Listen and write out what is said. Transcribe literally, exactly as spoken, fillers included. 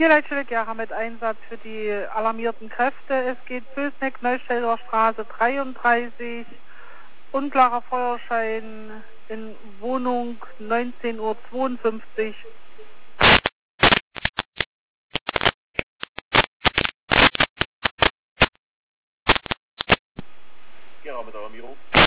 Hier Leitstelle Gera mit Einsatz für die alarmierten Kräfte. Es geht Pülsneck, Neustädter Straße dreiunddreißig, unklarer Feuerschein in Wohnung neunzehn Uhr zweiundfünfzig. Gera mit Alarmierung.